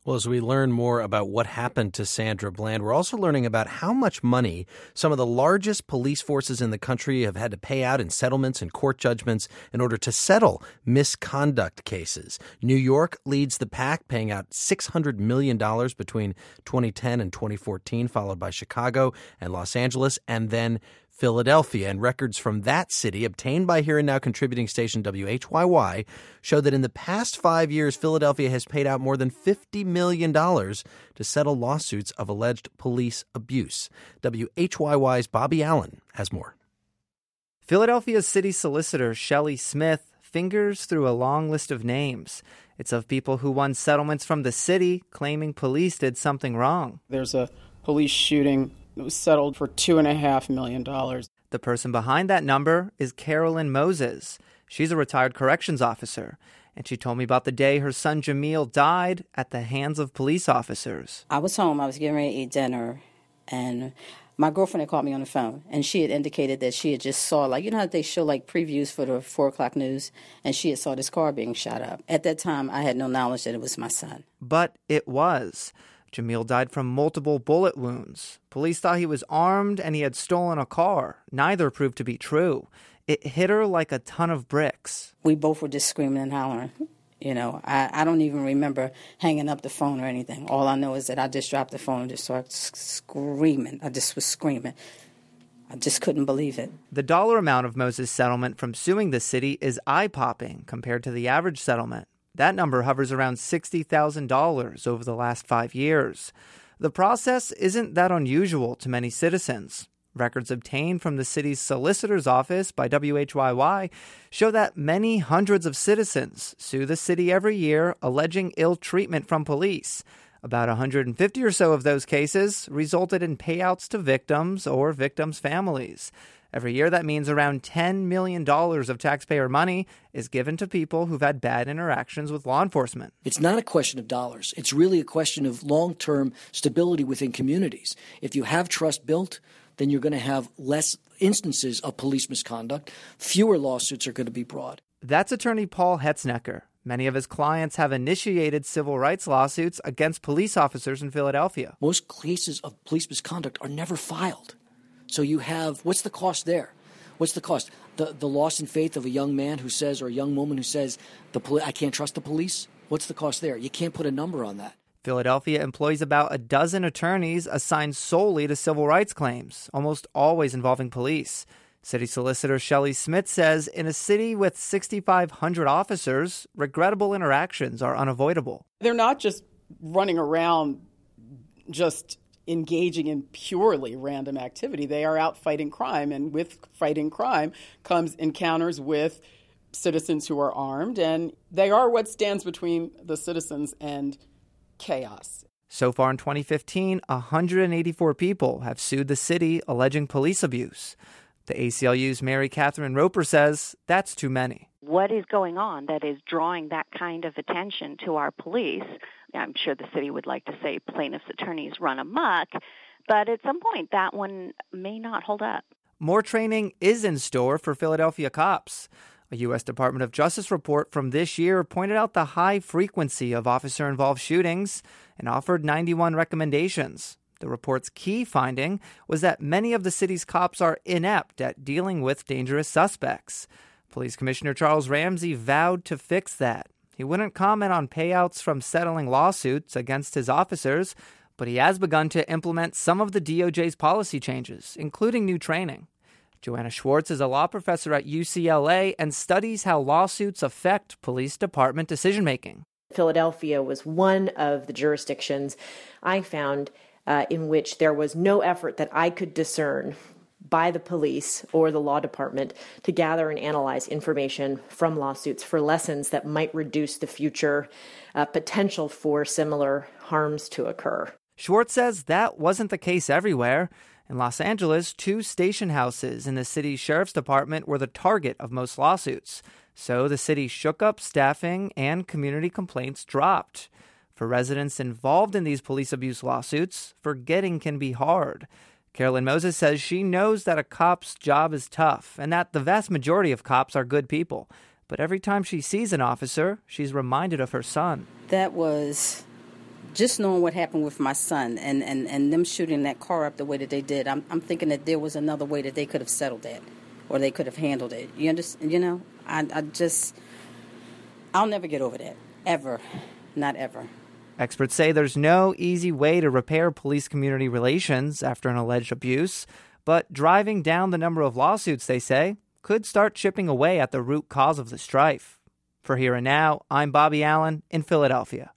Well, as we learn more about what happened to Sandra Bland, we're also learning about how much money some of the largest police forces in the country have had to pay out in settlements and court judgments in order to settle misconduct cases. New York leads the pack, paying out $600 million between 2010 and 2014, followed by Chicago and Los Angeles, and then Philadelphia. And records from that city, obtained by Here and Now contributing station WHYY, show that in the past 5 years, Philadelphia has paid out more than $50 million to settle lawsuits of alleged police abuse. WHYY's Bobby Allen has more. Philadelphia's city solicitor, Shelley Smith, fingers through a long list of names. It's of people who won settlements from the city, claiming police did something wrong. There's a police shooting. It was settled for $2.5 million. The person behind that number is Carolyn Moses. She's a retired corrections officer, and she told me about the day her son Jamil died at the hands of police officers. I was home. I was getting ready to eat dinner, and my girlfriend had called me on the phone, and she had indicated that she had just saw, like, you know how they show, like, previews for the 4 o'clock news, and she had saw this car being shot up. At that time, I had no knowledge that it was my son. But it was. Jamil died from multiple bullet wounds. Police thought he was armed and he had stolen a car. Neither proved to be true. It hit her like a ton of bricks. We both were just screaming and hollering. You know, I don't even remember hanging up the phone or anything. All I know is that I just dropped the phone and just started screaming. I just was screaming. I just couldn't believe it. The dollar amount of Moses' settlement from suing the city is eye-popping compared to the average settlement. That number hovers around $60,000 over the last 5 years. The process isn't that unusual to many citizens. Records obtained from the city's solicitor's office by WHYY show that many hundreds of citizens sue the city every year alleging ill treatment from police. About 150 or so of those cases resulted in payouts to victims or victims' families. Every year, that means around $10 million of taxpayer money is given to people who've had bad interactions with law enforcement. It's not a question of dollars. It's really a question of long-term stability within communities. If you have trust built, then you're going to have less instances of police misconduct. Fewer lawsuits are going to be brought. That's attorney Paul Hetznecker. Many of his clients have initiated civil rights lawsuits against police officers in Philadelphia. Most cases of police misconduct are never filed. So you have, what's the cost there? What's the cost? The loss in faith of a young man who says, or a young woman who says, I can't trust the police? What's the cost there? You can't put a number on that. Philadelphia employs about a dozen attorneys assigned solely to civil rights claims, almost always involving police. City Solicitor Shelley Smith says in a city with 6,500 officers, regrettable interactions are unavoidable. They're not just running around just engaging in purely random activity. They are out fighting crime, and with fighting crime comes encounters with citizens who are armed, and they are what stands between the citizens and chaos. So far in 2015, 184 people have sued the city alleging police abuse. The ACLU's Mary Catherine Roper says that's too many. What is going on that is drawing that kind of attention to our police? I'm sure the city would like to say plaintiffs' attorneys run amok, but at some point that one may not hold up. More training is in store for Philadelphia cops. A U.S. Department of Justice report from this year pointed out the high frequency of officer-involved shootings and offered 91 recommendations. The report's key finding was that many of the city's cops are inept at dealing with dangerous suspects. Police Commissioner Charles Ramsey vowed to fix that. He wouldn't comment on payouts from settling lawsuits against his officers, but he has begun to implement some of the DOJ's policy changes, including new training. Joanna Schwartz is a law professor at UCLA and studies how lawsuits affect police department decision-making. Philadelphia was one of the jurisdictions I found in which there was no effort that I could discern by the police or the law department to gather and analyze information from lawsuits for lessons that might reduce the future potential for similar harms to occur. Schwartz says that wasn't the case everywhere. In Los Angeles, 2 station houses in the city's sheriff's department were the target of most lawsuits. So the city shook up staffing and community complaints dropped. For residents involved in these police abuse lawsuits, forgetting can be hard. Carolyn Moses says she knows that a cop's job is tough and that the vast majority of cops are good people. But every time she sees an officer, she's reminded of her son. That was just knowing what happened with my son and them shooting that car up the way that they did, I'm thinking that there was another way that they could have settled that or they could have handled it. You understand? You know, I'll never get over that. Ever. Not ever. Experts say there's no easy way to repair police-community relations after an alleged abuse, but driving down the number of lawsuits, they say, could start chipping away at the root cause of the strife. For Here and Now, I'm Bobby Allen in Philadelphia.